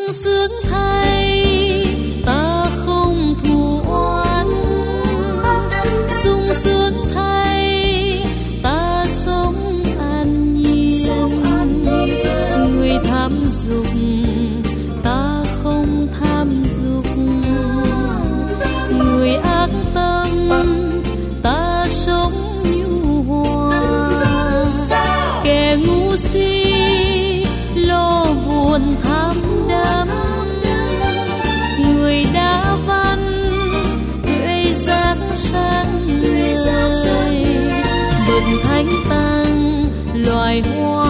sướng thay ta không thù oán, sung sướng thay ta sống an nhiên. Người tham dục ta không tham dục, người ác tâm ta sống nhu hòa. Kẻ ngu si lo buồn tham đắm, người đã văn tuệ giác sáng người. Bậc thánh tăng loài hoa